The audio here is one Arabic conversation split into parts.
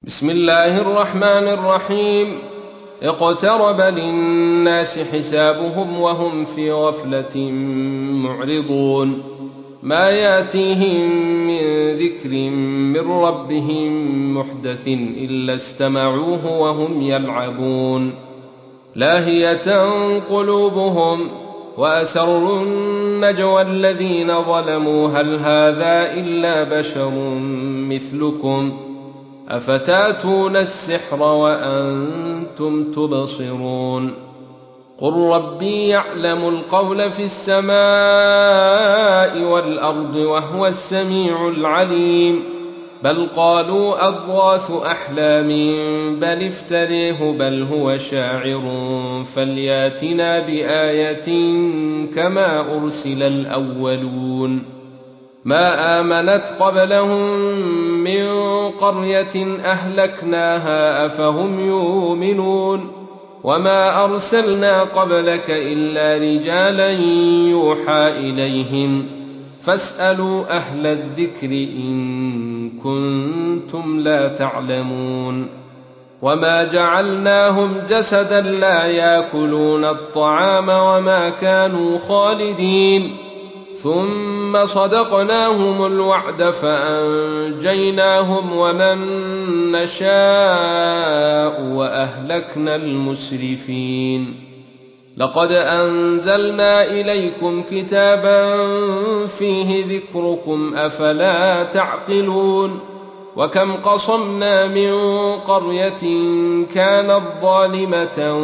بسم الله الرحمن الرحيم. اقترب للناس حسابهم وهم في غفلة معرضون. ما ياتيهم من ذكر من ربهم محدث إلا استمعوه وهم يلعبون. لاهية قلوبهم وأسروا النجوى الذين ظلموا هل هذا إلا بشر مثلكم أفتاتون السحر وأنتم تبصرون. قل ربي يعلم القول في السماء والأرض وهو السميع العليم. بل قالوا أضغاث أحلام بل افتريه بل هو شاعر فلياتنا بآية كما أرسل الأولون. ما آمنت قبلهم من قرية أهلكناها أفهم يؤمنون. وما أرسلنا قبلك إلا رجالا يوحى إليهم فاسألوا أهل الذكر إن كنتم لا تعلمون. وما جعلناهم جسدا لا يأكلون الطعام وما كانوا خالدين ثم صدقناهم الوعد فأنجيناهم ومن نشاء وأهلكنا المسرفين. لقد أنزلنا إليكم كتابا فيه ذكركم أفلا تعقلون. وكم قصمنا من قرية كانت ظالمة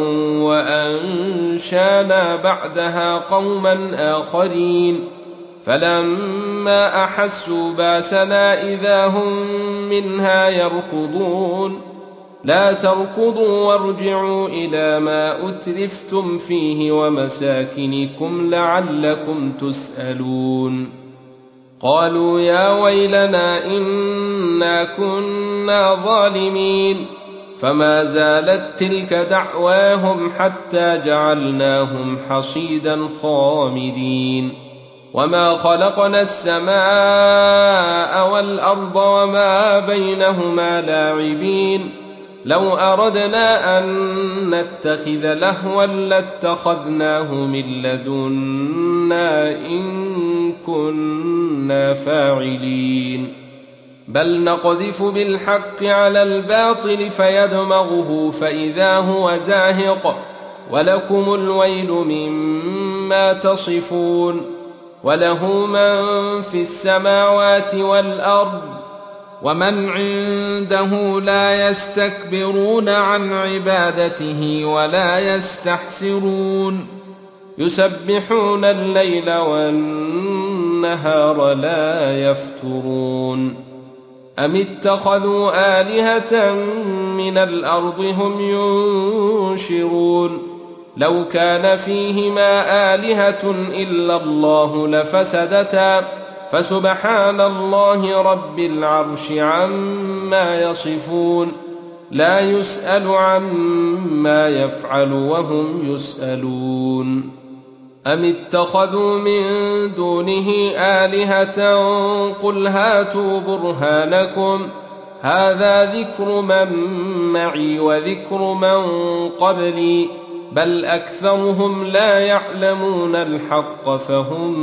وأنشانا بعدها قوما آخرين فلما أحسوا باسنا إذا هم منها يركضون. لا تركضوا وارجعوا إلى ما أترفتم فيه ومساكنكم لعلكم تسألون. قالوا يا ويلنا إنا كنا ظالمين فما زالت تلك دعواهم حتى جعلناهم حصيدا خامدين. وما خلقنا السماء والأرض وما بينهما لاعبين. لو أردنا أن نتخذ لهوا لاتخذناه من لدنا إن كنا فاعلين. بل نقذف بالحق على الباطل فيدمغه فإذا هو زاهق ولكم الويل مما تصفون. وله من في السماوات والأرض ومن عنده لا يستكبرون عن عبادته ولا يستحسرون. يسبحون الليل والنهار لا يفترون. أم اتخذوا آلهة من الأرض هم ينشرون. لو كان فيهما آلهة إلا الله لفسدتا فسبحان الله رب العرش عما يصفون. لا يسأل عما يفعل وهم يسألون. أم اتخذوا من دونه آلهة قل هاتوا برهانكم هذا ذكر من معي وذكر من قبلي بل أكثرهم لا يعلمون الحق فهم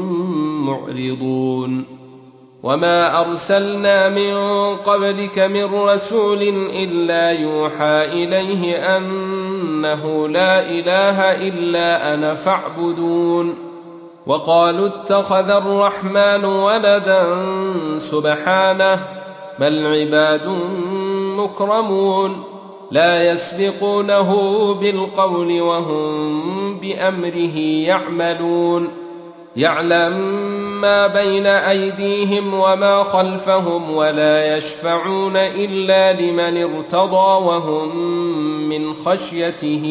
معرضون. وما أرسلنا من قبلك من رسول إلا يوحى إليه أنه لا إله إلا أنا فاعبدون. وقالوا اتخذ الرحمن ولدا سبحانه بل عباد مكرمون لا يسبقونه بالقول وهم بأمره يعملون. يعلم ما بين أيديهم وما خلفهم ولا يشفعون إلا لمن ارتضى وهم من خشيته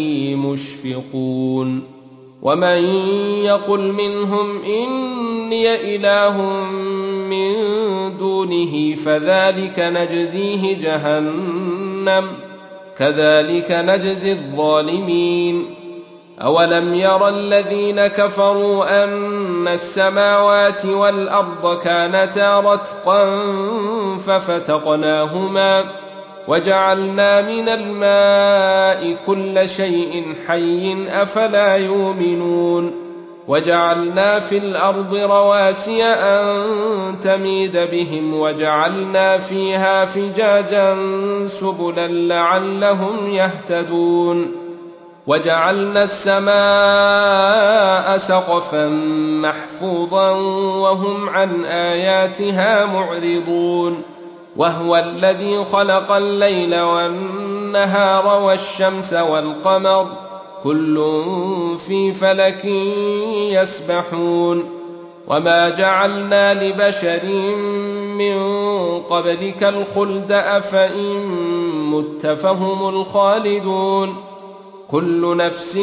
مشفقون. ومن يقل منهم إني إله من دونه فذلك نجزيه جهنم كذلك نجزي الظالمين. أولم ير الذين كفروا أن السماوات والأرض كانتا رتقا ففتقناهما وجعلنا من الماء كل شيء حي أفلا يؤمنون وجعلنا في الأرض رواسي أن تميد بهم وجعلنا فيها فجاجا سبلا لعلهم يهتدون وجعلنا السماء سقفا محفوظا وهم عن آياتها معرضون وهو الذي خلق الليل والنهار والشمس والقمر كل في فلك يسبحون وما جعلنا لبشر من قبلك الخلد أفإن مت فهم الخالدون كل نفس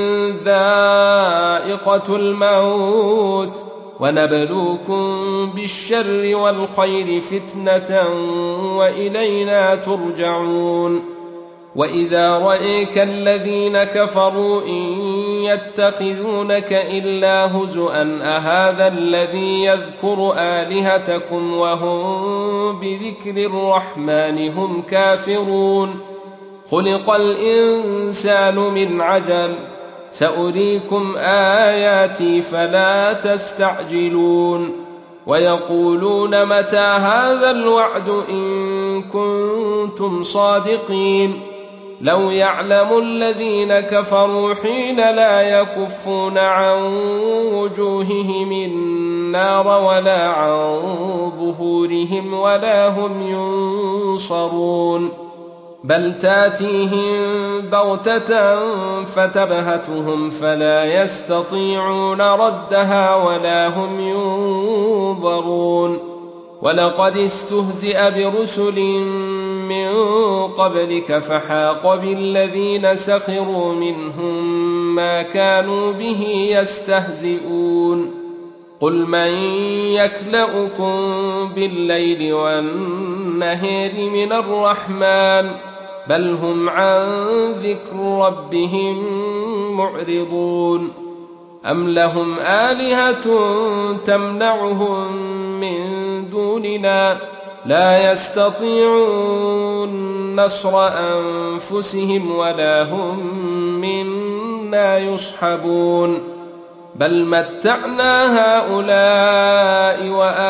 ذائقة الموت ونبلوكم بالشر والخير فتنة وإلينا ترجعون وإذا رأيك الذين كفروا إن يتخذونك إلا هزؤا أهذا الذي يذكر آلهتكم وهم بذكر الرحمن هم كافرون خلق الإنسان من عجل سأريكم آياتي فلا تستعجلون ويقولون متى هذا الوعد إن كنتم صادقين لو يعلم الذين كفروا حين لا يكفون عن وجوههم النار ولا عن ظهورهم ولا هم ينصرون بل تاتيهم بغتة فتبهتهم فلا يستطيعون ردها ولا هم ينظرون ولقد استهزئ برسل من قبلك فحاق بالذين سخروا منهم ما كانوا به يستهزئون قل من يكلؤكم بالليل والنهار من الرحمن بل هم عن ذكر ربهم معرضون أم لهم آلهة تمنعهم من دوننا لا يستطيعون نصر أنفسهم ولا هم منا يصحبون بل متعنا هؤلاء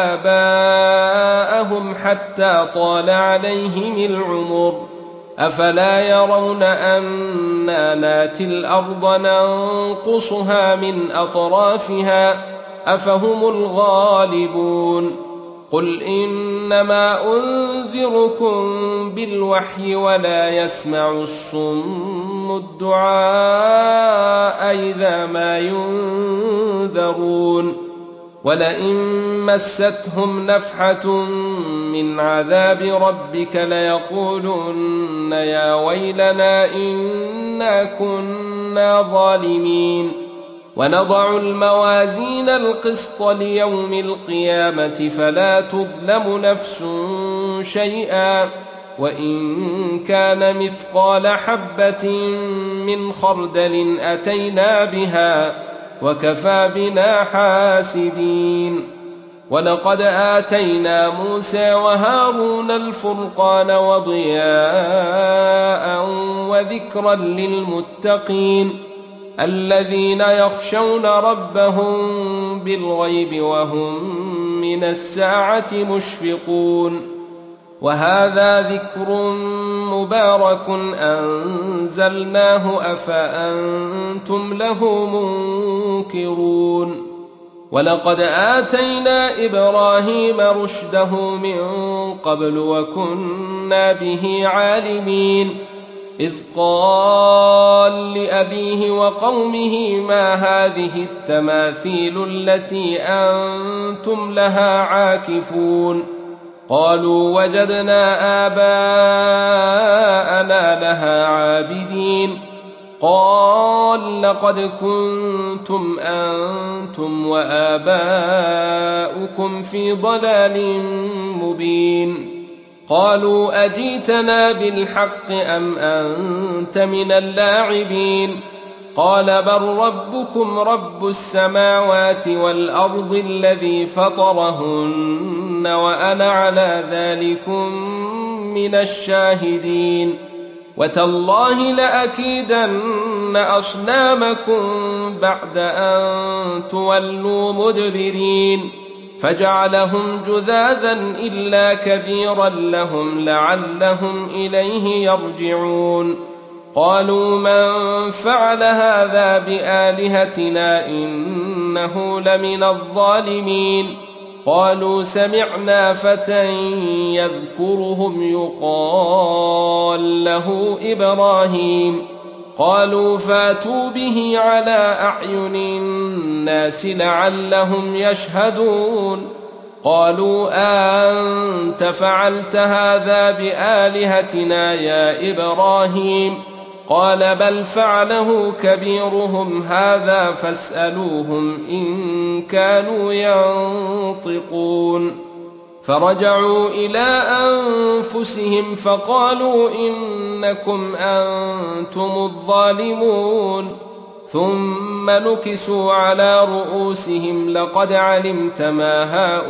وآباءهم حتى طال عليهم العمر أفلا يرون أنا ناتي الأرض ننقصها من أطرافها أفهم الغالبون قل إنما أنذركم بالوحي ولا يسمع الصم الدعاء إذا ما ينذرون ولئن مستهم نفحة من عذاب ربك ليقولن يا ويلنا إنا كنا ظالمين ونضع الموازين القسط ليوم القيامة فلا تظلم نفس شيئا وإن كان مثقال حبة من خردل أتينا بها وكفى بنا حاسبين ولقد آتينا موسى وهارون الفرقان وضياء وذكرا للمتقين الذين يخشون ربهم بالغيب وهم من الساعة مشفقون وهذا ذكر مبارك أنزلناه أفأنتم له منكرون ولقد آتينا إبراهيم رشده من قبل وكنا به عالمين إذ قال لأبيه وقومه ما هذه التماثيل التي أنتم لها عاكفون قالوا وجدنا آباءنا لها عابدين قال لقد كنتم أنتم وآباؤكم في ضلال مبين قالوا أجيتنا بالحق أم أنت من اللاعبين قال بل ربكم رب السماوات والأرض الذي فطرهن وأنا على ذلكم من الشاهدين وتالله لأكيدن أصنامكم بعد أن تولوا مدبرين فجعلهم جذاذا إلا كبيرا لهم لعلهم إليه يرجعون قالوا من فعل هذا بآلهتنا إنه لمن الظالمين قالوا سمعنا فتى يذكرهم يقال له إبراهيم قالوا فاتوا به على أعين الناس لعلهم يشهدون قالوا أنت فعلت هذا بآلهتنا يا إبراهيم قال بل فعله كبيرهم هذا فاسألوهم إن كانوا ينطقون فرجعوا إلى أنفسهم فقالوا إنكم أنتم الظالمون ثم نكسوا على رؤوسهم لقد علمت ما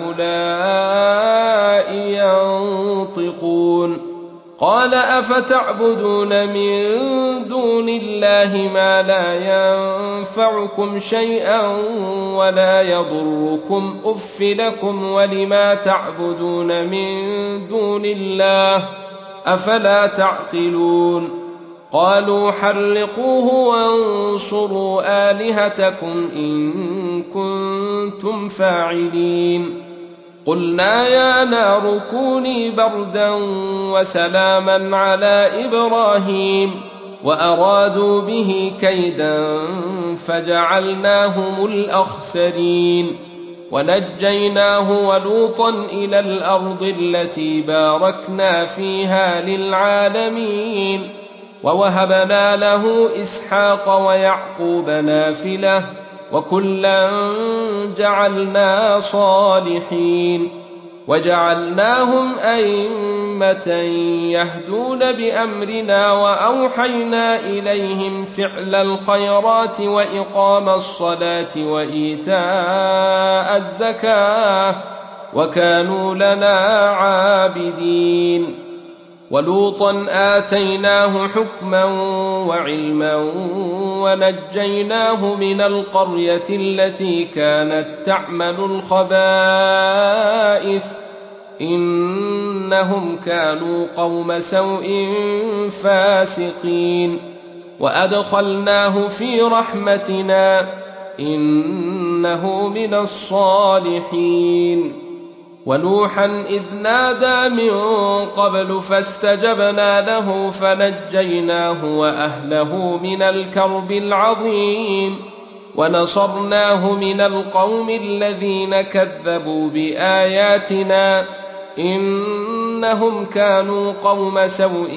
هؤلاء ينطقون قال أفتعبدون من دون الله ما لا ينفعكم شيئا ولا يضركم أف لكم ولما تعبدون من دون الله أفلا تعقلون قالوا حرقوه وانصروا آلهتكم إن كنتم فاعلين قلنا يا نار كوني بردا وسلاما على إبراهيم وأرادوا به كيدا فجعلناهم الأخسرين ونجيناه ولوطا إلى الأرض التي باركنا فيها للعالمين ووهبنا له إسحاق ويعقوب نافلة وكلا جعلنا صالحين وجعلناهم أئمة يهدون بأمرنا وأوحينا إليهم فعل الخيرات وإقام الصلاة وإيتاء الزكاة وكانوا لنا عابدين ولوطا آتيناه حكما وعلما ونجيناه من القرية التي كانت تعمل الخبائث إنهم كانوا قوم سوء فاسقين وأدخلناه في رحمتنا إنه من الصالحين ونوحا إذ نادى من قبل فاستجبنا له فنجيناه وأهله من الكرب العظيم ونصرناه من القوم الذين كذبوا بآياتنا إنهم كانوا قوم سوء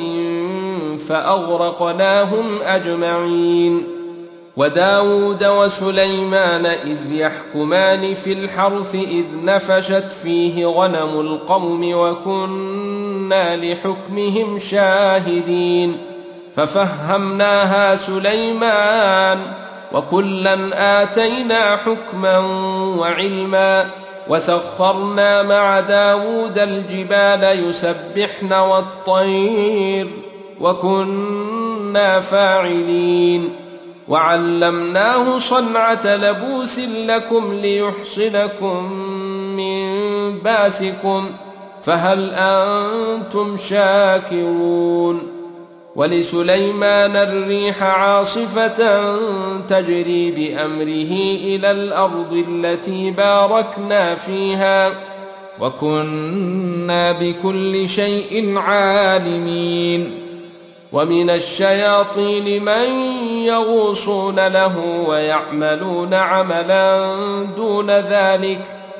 فأغرقناهم أجمعين وداود وسليمان إذ يحكمان في الحرث إذ نفشت فيه غنم القوم وكنا لحكمهم شاهدين ففهمناها سليمان وكلا آتينا حكما وعلما وسخرنا مع داود الجبال يسبحن والطير وكنا فاعلين وعلمناه صنعة لبوس لكم ليحصنكم من باسكم فهل أنتم شاكرون ولسليمان الريح عاصفة تجري بأمره إلى الأرض التي باركنا فيها وكنا بكل شيء عالمين ومن الشياطين من يغوصون له ويعملون عملا دون ذلك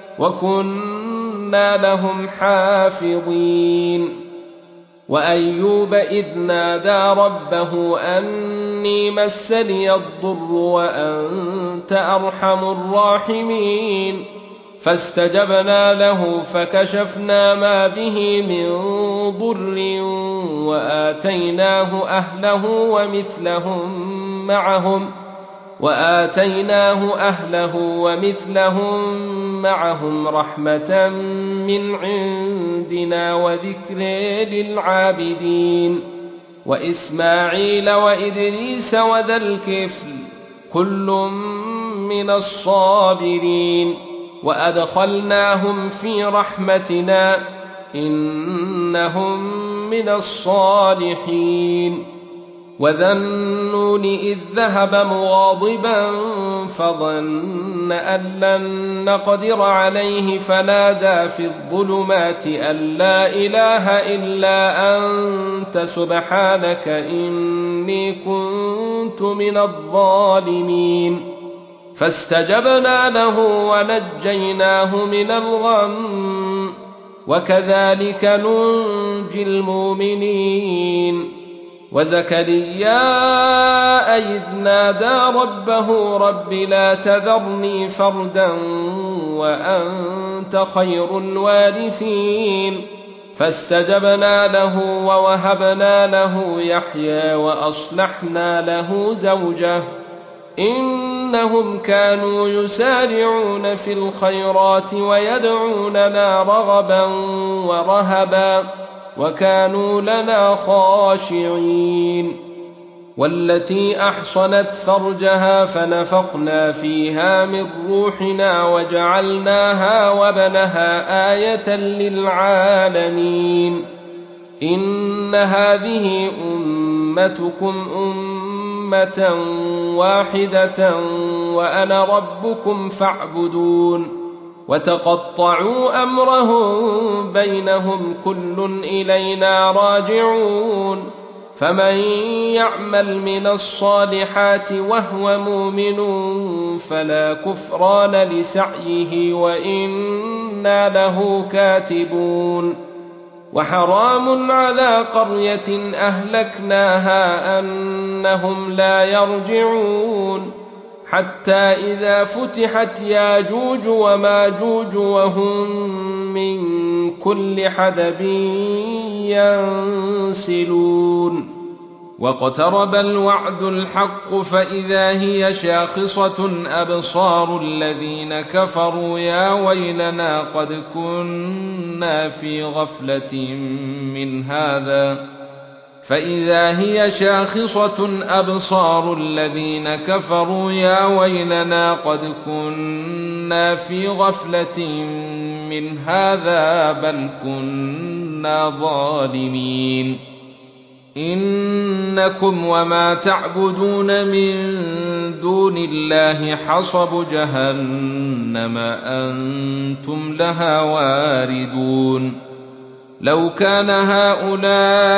وكنا لهم حافظين وأيوب إذ نادى ربه أني مسني الضر وأنت أرحم الراحمين فاستجبنا له فكشفنا ما به من ضر وآتيناه أهله ومثلهم معهم وآتيناه أهله ومثلهم معهم رحمة من عندنا وذكر للعابدين وإسماعيل وإدريس وذا الكفل كل من الصابرين وأدخلناهم في رحمتنا إنهم من الصالحين وذا النون إذ ذهب مغاضبا فظن أن لن نقدر عليه فنادى في الظلمات أن لا إله إلا أنت سبحانك إني كنت من الظالمين فاستجبنا له ونجيناه من الغم وكذلك ننجي المؤمنين وزكريا إذ نادى ربه رب لا تذرني فردا وأنت خير الوارثين فاستجبنا له ووهبنا له يحيى وأصلحنا له زوجه إنهم كانوا يسارعون في الخيرات ويدعوننا رغبا ورهبا وكانوا لنا خاشعين والتي أحصنت فرجها فنفخنا فيها من روحنا وجعلناها وابنها آية للعالمين إن هذه أمتكم أمة واحدة وأنا ربكم فاعبدون وتقطعوا أمرهم بينهم كل إلينا راجعون فمن يعمل من الصالحات وهو مؤمن فلا كفران لسعيه وإنا له كاتبون وحرام على قرية أهلكناها أنهم لا يرجعون حتى إذا فتحت ياجوج وماجوج وهم من كل حدب ينسلون واقترب الوعد الحق فإذا هي شاخصة أبصار الذين كفروا يا ويلنا قد كنا في غفلة من هذا فإذا هي شاخصة أبصار الذين كفروا يا ويلنا قد كنا في غفلة من هذا بل كنا ظالمين إنكم وما تعبدون من دون الله حصب جهنم أنتم لها واردون لو كان هؤلاء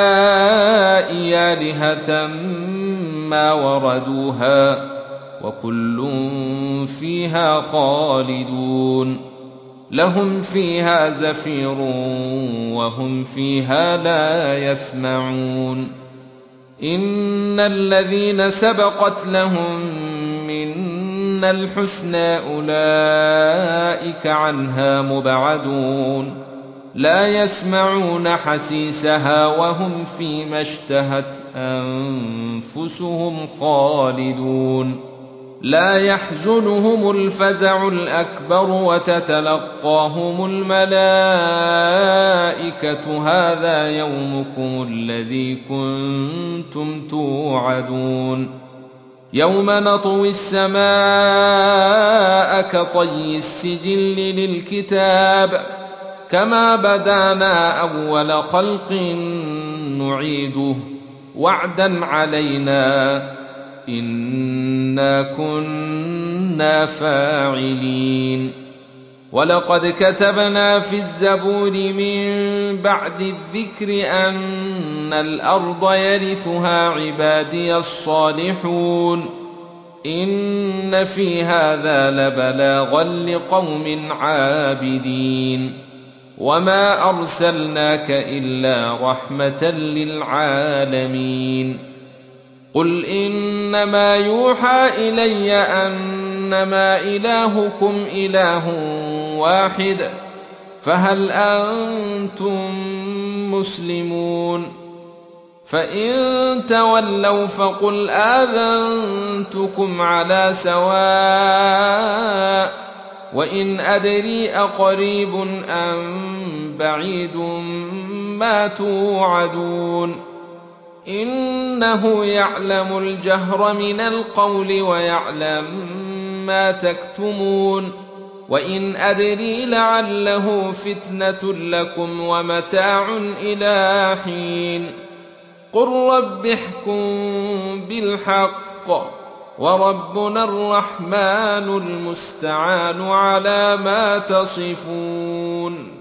آلهة ما وردوها وكل فيها خالدون لهم فيها زفير وهم فيها لا يسمعون إن الذين سبقت لهم منا الحسنى أولئك عنها مبعدون لا يسمعون حسيسها وهم فيما اشتهت أنفسهم خالدون لا يحزنهم الفزع الأكبر وتتلقاهم الملائكة هذا يومكم الذي كنتم توعدون يوم نطوي السماء كطي السجل للكتاب كما بدانا أول خلق نعيده وعدا علينا إنا كنا فاعلين ولقد كتبنا في الزبور من بعد الذكر أن الأرض يرثها عبادي الصالحون إن في هذا لبلاغا لقوم عابدين وما أرسلناك إلا رحمة للعالمين قل إنما يوحى إلي أنما إلهكم إله واحد فهل أنتم مسلمون فإن تولوا فقل آذنتكم على سواء وإن أدري أقريب أم بعيد ما توعدون إنه يعلم الجهر من القول ويعلم ما تكتمون وإن أدري لعله فتنة لكم ومتاع إلى حين قل رب احكم بالحق وربنا الرحمن المستعان على ما تصفون